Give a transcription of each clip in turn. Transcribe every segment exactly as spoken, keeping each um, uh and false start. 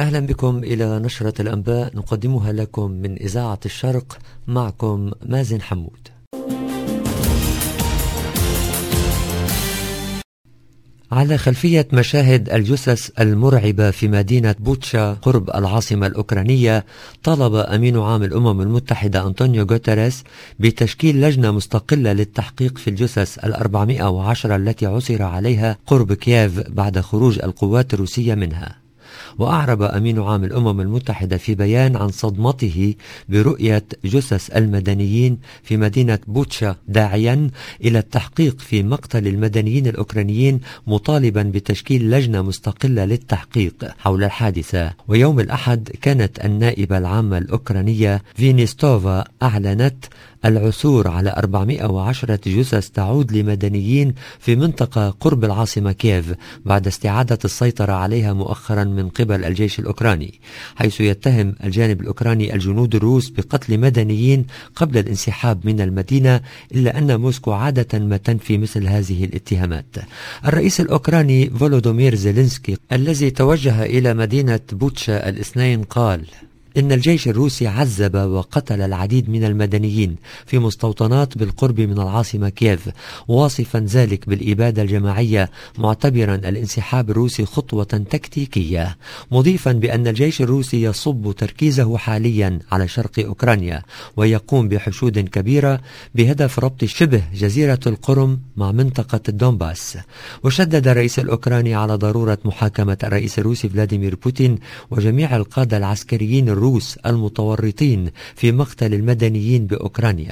أهلا بكم إلى نشرة الأنباء نقدمها لكم من إذاعة الشرق، معكم مازن حمود. على خلفية مشاهد الجثث المرعبة في مدينة بوتشا قرب العاصمة الأوكرانية، طلب أمين عام الأمم المتحدة أنطونيو غوتيريس بتشكيل لجنة مستقلة للتحقيق في الجثث الأربعمائة وعشرة التي عثر عليها قرب كييف بعد خروج القوات الروسية منها. وأعرب أمين عام الأمم المتحدة في بيان عن صدمته برؤية جثث المدنيين في مدينة بوتشا، داعيا إلى التحقيق في مقتل المدنيين الأوكرانيين، مطالبا بتشكيل لجنة مستقلة للتحقيق حول الحادثة. ويوم الأحد كانت النائبة العامة الأوكرانية فينيستوفا أعلنت العثور على أربعمائة وعشرة جثث تعود لمدنيين في منطقة قرب العاصمة كييف بعد استعادة السيطرة عليها مؤخرا من قبل الجيش الأوكراني، حيث يتهم الجانب الأوكراني الجنود الروس بقتل مدنيين قبل الانسحاب من المدينة، إلا أن موسكو عادة ما تنفي مثل هذه الاتهامات. الرئيس الأوكراني فولودومير زيلينسكي الذي توجه إلى مدينة بوتشا الاثنين قال إن الجيش الروسي عذب وقتل العديد من المدنيين في مستوطنات بالقرب من العاصمة كييف، واصفا ذلك بالإبادة الجماعية، معتبرا الانسحاب الروسي خطوة تكتيكية، مضيفا بأن الجيش الروسي يصب تركيزه حاليا على شرق أوكرانيا ويقوم بحشود كبيرة بهدف ربط شبه جزيرة القرم مع منطقة الدونباس. وشدد الرئيس الأوكراني على ضرورة محاكمة الرئيس الروسي فلاديمير بوتين وجميع القادة العسكريين الروس المتورطين في مقتل المدنيين بأوكرانيا.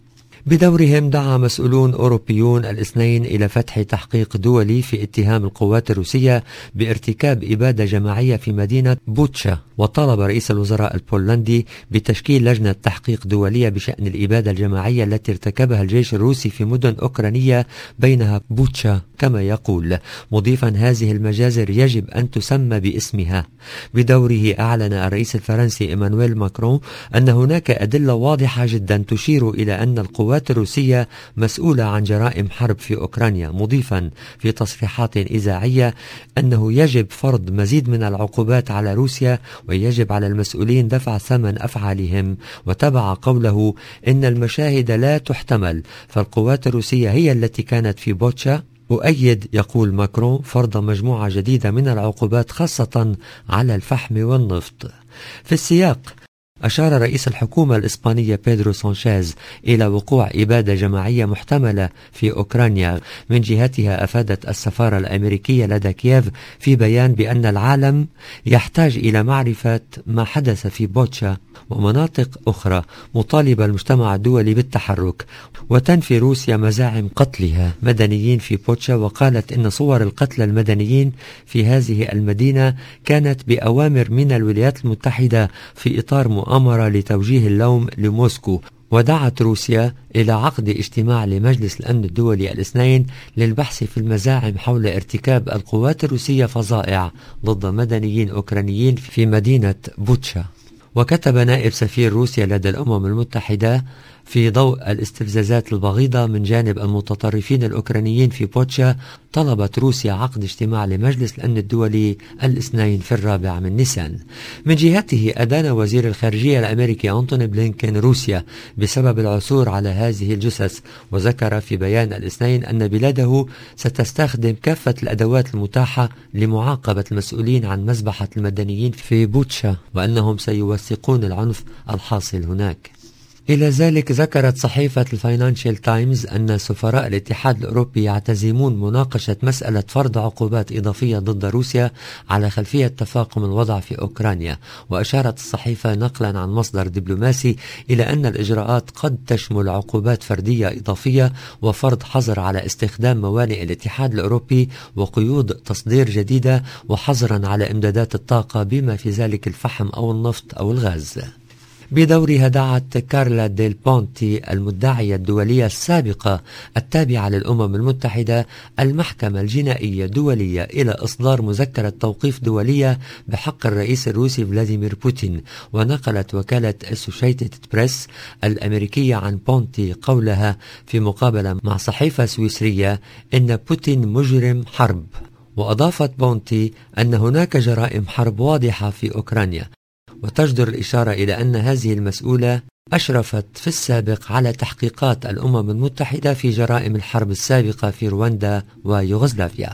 بدورهم دعا مسؤولون أوروبيون الاثنين إلى فتح تحقيق دولي في اتهام القوات الروسية بارتكاب إبادة جماعية في مدينة بوتشا، وطالب رئيس الوزراء البولندي بتشكيل لجنة تحقيق دولية بشأن الإبادة الجماعية التي ارتكبها الجيش الروسي في مدن أوكرانية بينها بوتشا كما يقول، مضيفا هذه المجازر يجب أن تسمى باسمها. بدوره أعلن الرئيس الفرنسي إيمانويل ماكرون أن هناك أدلة واضحة جدا تشير إلى أن القوات الروسية مسؤولة عن جرائم حرب في أوكرانيا، مضيفا في تصريحات إذاعية أنه يجب فرض مزيد من العقوبات على روسيا ويجب على المسؤولين دفع ثمن أفعالهم. وتبع قوله إن المشاهد لا تحتمل، فالقوات الروسية هي التي كانت في بوتشا. أؤيد، يقول ماكرون، فرض مجموعة جديدة من العقوبات خاصة على الفحم والنفط. في السياق أشار رئيس الحكومة الإسبانية بيدرو سانشيز إلى وقوع إبادة جماعية محتملة في أوكرانيا. من جهتها أفادت السفارة الأمريكية لدى كييف في بيان بأن العالم يحتاج إلى معرفة ما حدث في بوتشا ومناطق أخرى، مطالبة المجتمع الدولي بالتحرك. وتنفي روسيا مزاعم قتلها مدنيين في بوتشا، وقالت إن صور القتلى المدنيين في هذه المدينة كانت بأوامر من الولايات المتحدة في إطار مؤامرة لتوجيه اللوم لموسكو. ودعت روسيا إلى عقد اجتماع لمجلس الأمن الدولي الاثنين للبحث في المزاعم حول ارتكاب القوات الروسية فظائع ضد مدنيين أوكرانيين في مدينة بوتشا. وكتب نائب سفير روسيا لدى الأمم المتحدة في ضوء الاستفزازات البغيضة من جانب المتطرفين الأوكرانيين في بوتشا، طلبت روسيا عقد اجتماع لمجلس الأمن الدولي الاثنين في الرابع من نيسان. من جهته أدان وزير الخارجية الأمريكي أنتوني بلينكين روسيا بسبب العثور على هذه الجثث، وذكر في بيان الاثنين أن بلاده ستستخدم كافة الأدوات المتاحة لمعاقبة المسؤولين عن مذبحة المدنيين في بوتشا، وأنهم سيوثقون العنف الحاصل هناك. إلى ذلك ذكرت صحيفة الفاينانشال تايمز أن سفراء الاتحاد الأوروبي يعتزمون مناقشة مسألة فرض عقوبات إضافية ضد روسيا على خلفية تفاقم الوضع في أوكرانيا. وأشارت الصحيفة نقلا عن مصدر دبلوماسي إلى أن الإجراءات قد تشمل عقوبات فردية إضافية وفرض حظر على استخدام موانئ الاتحاد الأوروبي وقيود تصدير جديدة وحظرا على إمدادات الطاقة بما في ذلك الفحم أو النفط أو الغاز. بدورها دعت كارلا ديل بونتي المدعية الدولية السابقة التابعة للأمم المتحدة المحكمة الجنائية الدولية إلى إصدار مذكرة توقيف دولية بحق الرئيس الروسي فلاديمير بوتين. ونقلت وكالة أسوشيتد بريس الأمريكية عن بونتي قولها في مقابلة مع صحيفة سويسرية إن بوتين مجرم حرب وأضافت بونتي أن هناك جرائم حرب واضحة في أوكرانيا، وتجدر الإشارة إلى أن هذه المسؤولة أشرفت في السابق على تحقيقات الأمم المتحدة في جرائم الحرب السابقة في رواندا ويوغوسلافيا.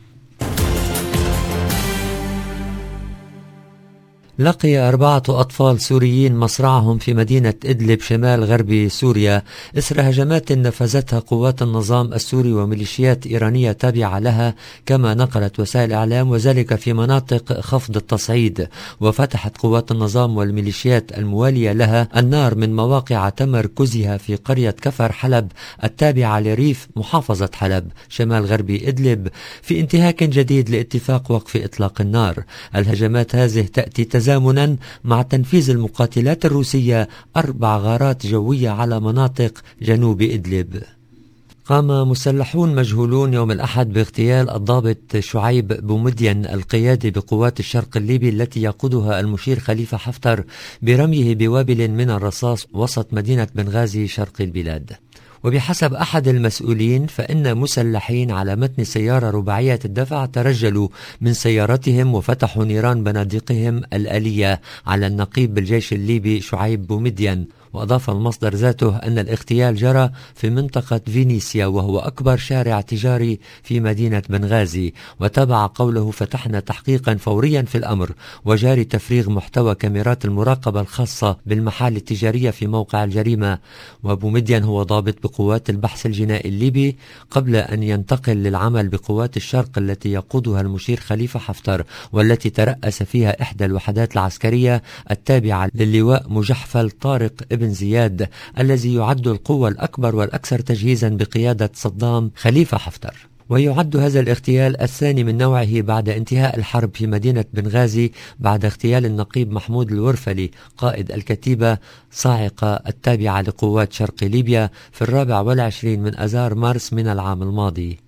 لقي أربعة أطفال سوريين مصرعهم في مدينة إدلب شمال غرب سوريا إثر هجمات نفذتها قوات النظام السوري وميليشيات إيرانية تابعة لها كما نقلت وسائل الإعلام، وذلك في مناطق خفض التصعيد. وفتحت قوات النظام والميليشيات الموالية لها النار من مواقع تمركزها في قرية كفر حلب التابعة لريف محافظة حلب شمال غرب إدلب في انتهاك جديد لاتفاق وقف إطلاق النار. الهجمات هذه تأتي تزامنا مع تنفيذ المقاتلات الروسية أربع غارات جوية على مناطق جنوب إدلب. قام مسلحون مجهولون يوم الأحد باغتيال الضابط شعيب بومدين القيادي بقوات الشرق الليبي التي يقودها المشير خليفة حفتر برميه بوابل من الرصاص وسط مدينة بنغازي شرق البلاد. وبحسب أحد المسؤولين فإن مسلحين على متن سيارة رباعية الدفع ترجلوا من سيارتهم وفتحوا نيران بنادقهم الآلية على النقيب بالجيش الليبي شعيب بومدين. وأضاف المصدر ذاته أن الاغتيال جرى في منطقة فينيسيا وهو أكبر شارع تجاري في مدينة بنغازي. وتابع قوله: فتحنا تحقيقا فوريا في الأمر وجاري تفريغ محتوى كاميرات المراقبة الخاصة بالمحال التجارية في موقع الجريمة. وبومدين هو ضابط بقوات البحث الجنائي الليبي قبل أن ينتقل للعمل بقوات الشرق التي يقودها المشير خليفة حفتر، والتي ترأس فيها إحدى الوحدات العسكرية التابعة للواء مجحفل طارق ابن زياد الذي يعد القوة الأكبر والأكثر تجهيزا بقيادة صدام خليفة حفتر. ويعد هذا الاغتيال الثاني من نوعه بعد انتهاء الحرب في مدينة بنغازي بعد اغتيال النقيب محمود الورفلي قائد الكتيبة صاعقة التابعة لقوات شرق ليبيا في الرابع والعشرين من أذار مارس من العام الماضي.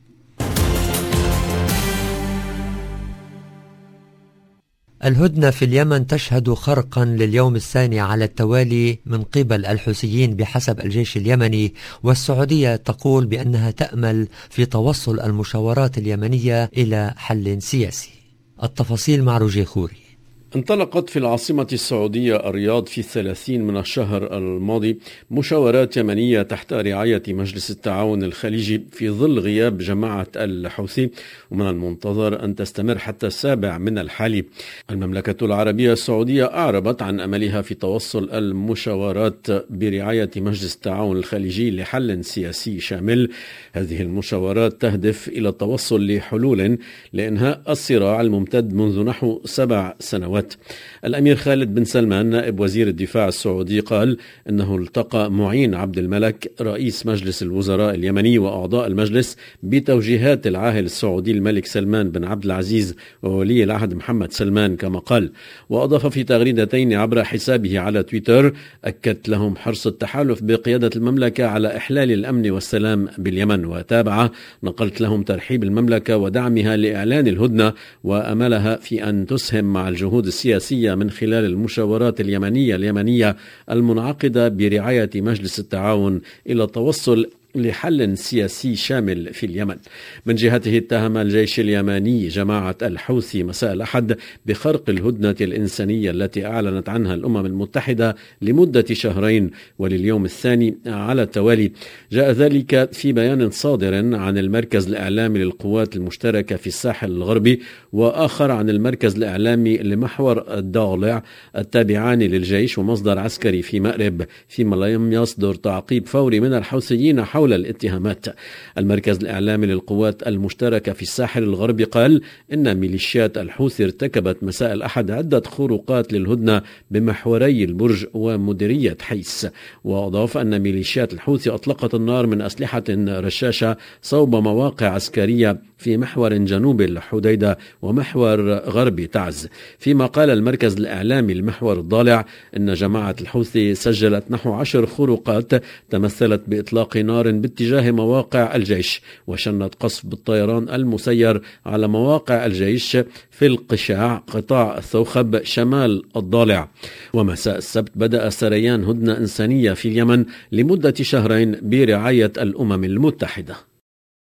الهدنة في اليمن تشهد خرقا لليوم الثاني على التوالي من قبل الحوثيين بحسب الجيش اليمني، والسعودية تقول بأنها تأمل في توصل المشاورات اليمنية إلى حل سياسي. التفاصيل مع روجيه خوري. انطلقت في العاصمة السعودية الرياض في الثلاثين من الشهر الماضي مشاورات يمنية تحت رعاية مجلس التعاون الخليجي في ظل غياب جماعة الحوثي، ومن المنتظر أن تستمر حتى السابع من الحالي. المملكة العربية السعودية أعربت عن أملها في توصل المشاورات برعاية مجلس التعاون الخليجي لحل سياسي شامل. هذه المشاورات تهدف إلى التوصل لحلول لإنهاء الصراع الممتد منذ نحو سبع سنوات. الأمير خالد بن سلمان نائب وزير الدفاع السعودي قال إنه التقى معين عبد الملك رئيس مجلس الوزراء اليمني وأعضاء المجلس بتوجيهات العاهل السعودي الملك سلمان بن عبد العزيز وولي العهد محمد سلمان كما قال. وأضاف في تغريدتين عبر حسابه على تويتر: أكدت لهم حرص التحالف بقيادة المملكة على إحلال الأمن والسلام باليمن. وتابع: نقلت لهم ترحيب المملكة ودعمها لإعلان الهدنة وأملها في أن تسهم مع الجهود السياسية من خلال المشاورات اليمنية اليمنية المنعقدة برعاية مجلس التعاون إلى التوصل لحل سياسي شامل في اليمن. من جهته اتهم الجيش اليمني جماعة الحوثي مساء الأحد بخرق الهدنة الإنسانية التي أعلنت عنها الأمم المتحدة لمدة شهرين ولليوم الثاني على التوالي. جاء ذلك في بيان صادر عن المركز الإعلامي للقوات المشتركة في الساحل الغربي وآخر عن المركز الإعلامي لمحور الضالع التابعان للجيش ومصدر عسكري في مأرب، فيما لم يصدر تعقيب فوري من الحوثيين حول الاتهامات. المركز الإعلامي للقوات المشتركة في الساحل الغربي قال إن ميليشيات الحوثي ارتكبت مساء الأحد عدة خروقات للهدنة بمحوري البرج ومديرية حيس. وأضاف أن ميليشيات الحوثي أطلقت النار من أسلحة رشاشة صوب مواقع عسكرية في محور جنوب الحديدة ومحور غرب تعز. فيما قال المركز الإعلامي لمحور الضالع إن جماعة الحوثي سجلت نحو عشر خروقات تمثلت بإطلاق نار باتجاه مواقع الجيش وشنت قصف بالطيران المسير على مواقع الجيش في القشاع قطاع الثوخب شمال الضالع. ومساء السبت بدأ سريان هدنة إنسانية في اليمن لمدة شهرين برعاية الأمم المتحدة.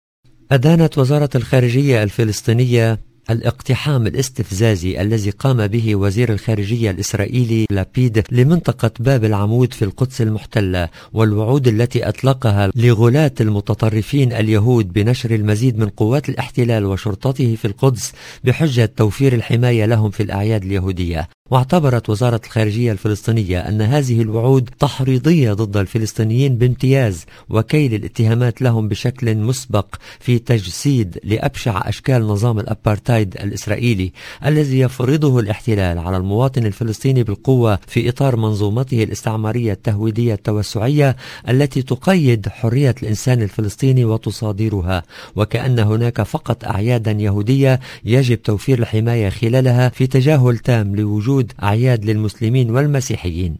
أدانت وزارة الخارجية الفلسطينية الاقتحام الاستفزازي الذي قام به وزير الخارجية الإسرائيلي لابيد لمنطقة باب العمود في القدس المحتلة، والوعود التي أطلقها لغلاة المتطرفين اليهود بنشر المزيد من قوات الاحتلال وشرطته في القدس بحجة توفير الحماية لهم في الأعياد اليهودية. واعتبرت وزارة الخارجية الفلسطينية أن هذه الوعود تحريضية ضد الفلسطينيين بامتياز، وكيل الاتهامات لهم بشكل مسبق في تجسيد لأبشع أشكال نظام الأبارتايد الإسرائيلي الذي يفرضه الاحتلال على المواطن الفلسطيني بالقوة في إطار منظومته الاستعمارية التهويدية التوسعية التي تقيد حرية الإنسان الفلسطيني وتصادرها، وكأن هناك فقط أعيادا يهودية يجب توفير الحماية خلالها في تجاهل تام لوجود أعياد للمسلمين والمسيحيين.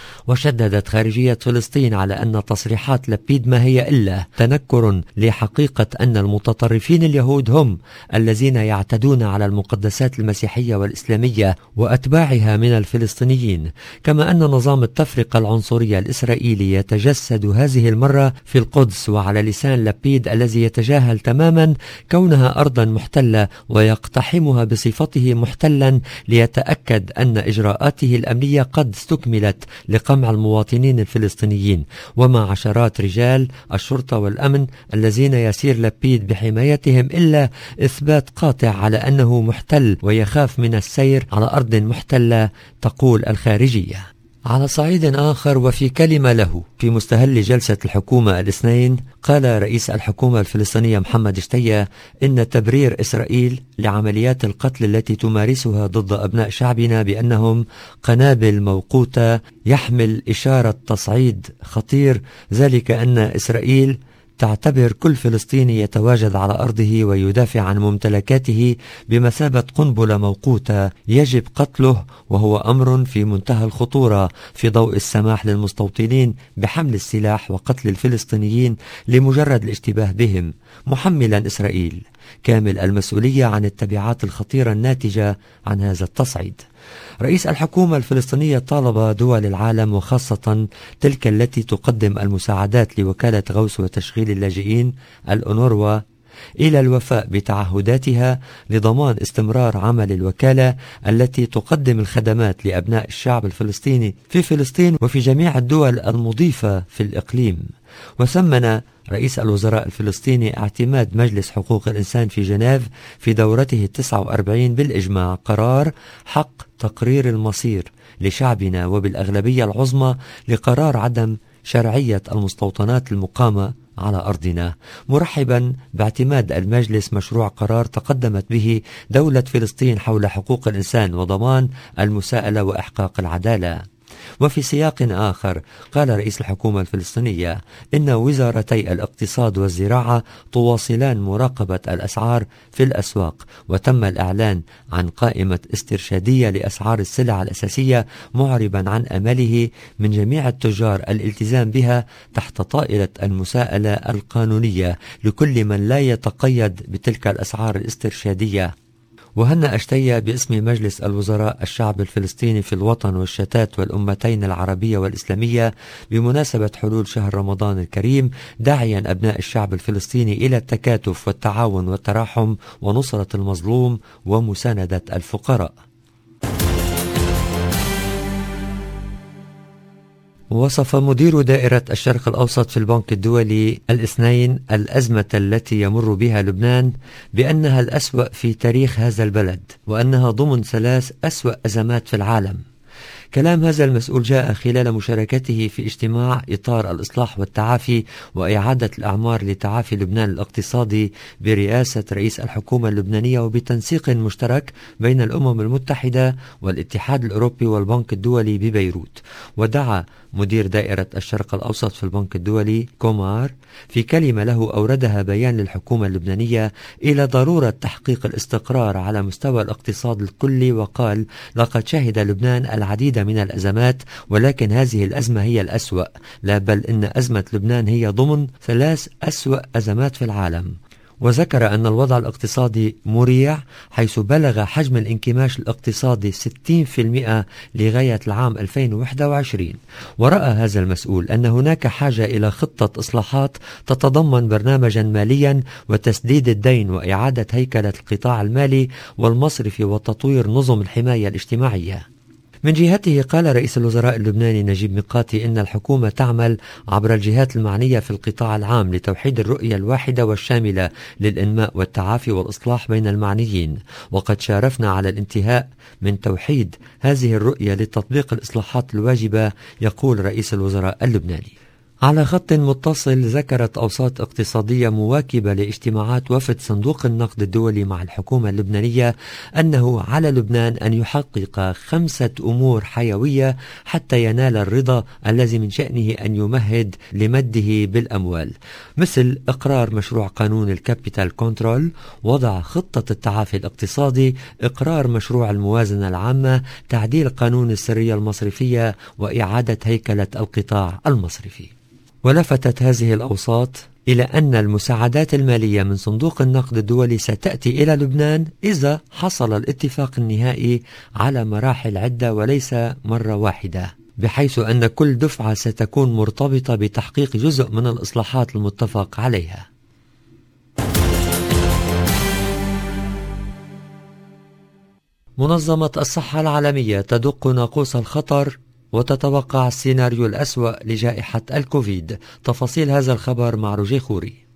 وشددت خارجية فلسطين على أن تصريحات لابيد ما هي إلا تنكر لحقيقة أن المتطرفين اليهود هم الذين يعتدون على المقدسات المسيحية والإسلامية وأتباعها من الفلسطينيين، كما أن نظام التفرقة العنصرية الإسرائيلي يتجسد هذه المرة في القدس وعلى لسان لابيد الذي يتجاهل تماما كونها أرضا محتلة ويقتحمها بصفته محتلا ليتأكد أن إجراءاته الأمنية قد استكملت لقمع المواطنين الفلسطينيين، ومع عشرات رجال الشرطة والأمن الذين يسير لابيد بحمايتهم إلا إثبات قاطع على أنه محتل ويخاف من السير على أرض محتلة، تقول الخارجية. على صعيد آخر وفي كلمة له في مستهل جلسة الحكومة الاثنين، قال رئيس الحكومة الفلسطينية محمد شتية إن تبرير إسرائيل لعمليات القتل التي تمارسها ضد أبناء شعبنا بأنهم قنابل موقوتة يحمل إشارة تصعيد خطير، ذلك أن إسرائيل تعتبر كل فلسطيني يتواجد على أرضه ويدافع عن ممتلكاته بمثابة قنبلة موقوتة يجب قتله، وهو أمر في منتهى الخطورة في ضوء السماح للمستوطنين بحمل السلاح وقتل الفلسطينيين لمجرد الاشتباه بهم، محملا إسرائيل كامل المسؤولية عن التبعات الخطيرة الناتجة عن هذا التصعيد. رئيس الحكومة الفلسطينية طالب دول العالم وخاصة تلك التي تقدم المساعدات لوكالة غوث وتشغيل اللاجئين الأونروا إلى الوفاء بتعهداتها لضمان استمرار عمل الوكالة التي تقدم الخدمات لأبناء الشعب الفلسطيني في فلسطين وفي جميع الدول المضيفة في الإقليم. وثمن رئيس الوزراء الفلسطيني اعتماد مجلس حقوق الإنسان في جنيف في دورته التاسعة والأربعين بالإجماع قرار حق تقرير المصير لشعبنا وبالأغلبية العظمى لقرار عدم شرعية المستوطنات المقامة على أرضنا، مرحبا باعتماد المجلس مشروع قرار تقدمت به دولة فلسطين حول حقوق الإنسان وضمان المساءلة وإحقاق العدالة. وفي سياق آخر قال رئيس الحكومة الفلسطينية إن وزارتي الاقتصاد والزراعة تواصلان مراقبة الأسعار في الأسواق، وتم الإعلان عن قائمة استرشادية لأسعار السلع الأساسية، معربا عن أمله من جميع التجار الالتزام بها تحت طائلة المساءلة القانونية لكل من لا يتقيد بتلك الأسعار الاسترشادية. وهنأ شتية باسم مجلس الوزراء الشعب الفلسطيني في الوطن والشتات والأمتين العربية والإسلامية بمناسبة حلول شهر رمضان الكريم، داعيا أبناء الشعب الفلسطيني إلى التكاتف والتعاون والتراحم ونصرة المظلوم ومساندة الفقراء. وصف مدير دائرة الشرق الأوسط في البنك الدولي الاثنين الأزمة التي يمر بها لبنان بأنها الأسوأ في تاريخ هذا البلد، وأنها ضمن ثلاث أسوأ أزمات في العالم. كلام هذا المسؤول جاء خلال مشاركته في اجتماع إطار الإصلاح والتعافي وإعادة الأعمار لتعافي لبنان الاقتصادي برئاسة رئيس الحكومة اللبنانية وبتنسيق مشترك بين الأمم المتحدة والاتحاد الأوروبي والبنك الدولي ببيروت. ودعا مدير دائرة الشرق الأوسط في البنك الدولي كومار في كلمة له أوردها بيان للحكومة اللبنانية إلى ضرورة تحقيق الاستقرار على مستوى الاقتصاد الكلي، وقال: لقد شهد لبنان العديد من الأزمات، ولكن هذه الأزمة هي الأسوأ، لا بل إن أزمة لبنان هي ضمن ثلاث أسوأ أزمات في العالم. وذكر أن الوضع الاقتصادي مريع، حيث بلغ حجم الانكماش الاقتصادي ستين بالمئة لغاية العام ألفين وواحد وعشرين. ورأى هذا المسؤول أن هناك حاجة إلى خطة إصلاحات تتضمن برنامجا ماليا وتسديد الدين وإعادة هيكلة القطاع المالي والمصرفي وتطوير نظم الحماية الاجتماعية. من جهته قال رئيس الوزراء اللبناني نجيب ميقاتي إن الحكومة تعمل عبر الجهات المعنية في القطاع العام لتوحيد الرؤية الواحدة والشاملة للإنماء والتعافي والإصلاح بين المعنيين، وقد شارفنا على الانتهاء من توحيد هذه الرؤية لتطبيق الإصلاحات الواجبة، يقول رئيس الوزراء اللبناني. على خط متصل ذكرت أوساط اقتصادية مواكبة لاجتماعات وفد صندوق النقد الدولي مع الحكومة اللبنانية أنه على لبنان أن يحقق خمسة أمور حيوية حتى ينال الرضا الذي من شأنه أن يمهد لمده بالأموال، مثل إقرار مشروع قانون الكابيتال كنترول، وضع خطة التعافي الاقتصادي، إقرار مشروع الموازنة العامة، تعديل قانون السرية المصرفية، وإعادة هيكلة القطاع المصرفي. ولفتت هذه الأوساط إلى أن المساعدات المالية من صندوق النقد الدولي ستأتي إلى لبنان إذا حصل الاتفاق النهائي على مراحل عدة وليس مرة واحدة، بحيث أن كل دفعة ستكون مرتبطة بتحقيق جزء من الإصلاحات المتفق عليها. منظمة الصحة العالمية تدق ناقوس الخطر وتتوقع السيناريو الأسوأ لجائحة الكوفيد. تفاصيل هذا الخبر مع روجيه خوري.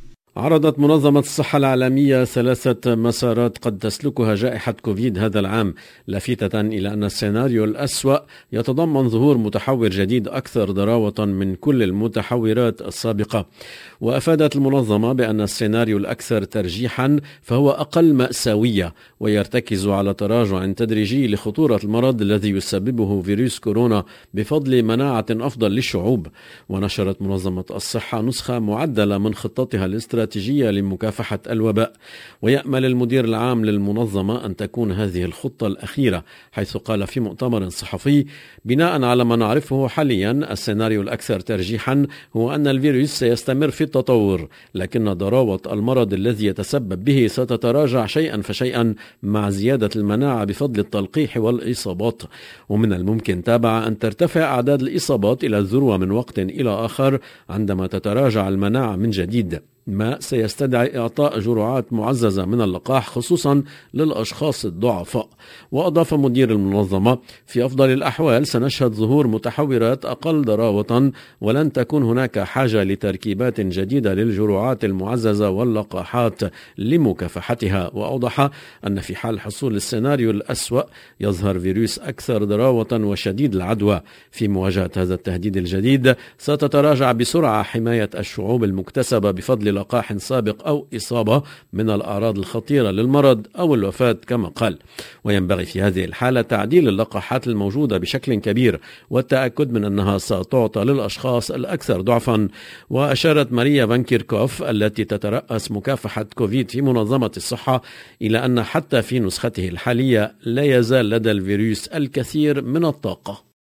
عرضت منظمة الصحة العالمية ثلاثة مسارات قد تسلكها جائحة كوفيد هذا العام، لافتة إلى أن السيناريو الأسوأ يتضمن ظهور متحور جديد أكثر ضراوة من كل المتحورات السابقة. وأفادت المنظمة بأن السيناريو الأكثر ترجيحا فهو أقل مأساوية، ويرتكز على تراجع تدريجي لخطورة المرض الذي يسببه فيروس كورونا بفضل مناعة أفضل للشعوب. ونشرت منظمة الصحة نسخة معدلة من خطتها الاستراتيجية استراتيجية لمكافحة الوباء، ويأمل المدير العام للمنظمة أن تكون هذه الخطة الأخيرة، حيث قال في مؤتمر صحفي: بناء على ما نعرفه حاليا السيناريو الأكثر ترجيحا هو أن الفيروس سيستمر في التطور، لكن ضراوة المرض الذي يتسبب به ستتراجع شيئا فشيئا مع زيادة المناعة بفضل التلقيح والإصابات. ومن الممكن تابع أن ترتفع أعداد الإصابات إلى الذروة من وقت إلى آخر عندما تتراجع المناعة من جديد، ما سيستدعي إعطاء جرعات معززة من اللقاح خصوصا للأشخاص الضعفاء. وأضاف مدير المنظمة: في أفضل الأحوال سنشهد ظهور متحورات أقل ضراوة، ولن تكون هناك حاجة لتركيبات جديدة للجرعات المعززة واللقاحات لمكافحتها. وأوضح أن في حال حصول السيناريو الأسوأ يظهر فيروس أكثر ضراوة وشديد العدوى. في مواجهة هذا التهديد الجديد ستتراجع بسرعة حماية الشعوب المكتسبة بفضل لقاح سابق أو إصابة من الأعراض الخطيرة للمرض أو الوفاة كما قال. وينبغي في هذه الحالة تعديل اللقاحات الموجودة بشكل كبير والتأكد من أنها ستعطى للأشخاص الأكثر ضعفا. وأشارت ماريا فان كيركوف التي تترأس مكافحة كوفيد في منظمة الصحة إلى أن حتى في نسخته الحالية لا يزال لدى الفيروس الكثير من الطاقة.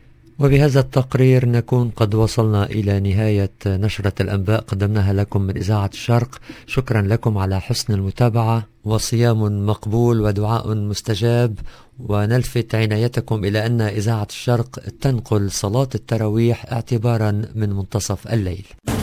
وبهذا التقرير نكون قد وصلنا إلى نهاية نشرة الأنباء قدمناها لكم من إذاعة الشرق. شكرا لكم على حسن المتابعة، وصيام مقبول ودعاء مستجاب. ونلفت عنايتكم إلى أن إذاعة الشرق تنقل صلاة التراويح اعتبارا من منتصف الليل.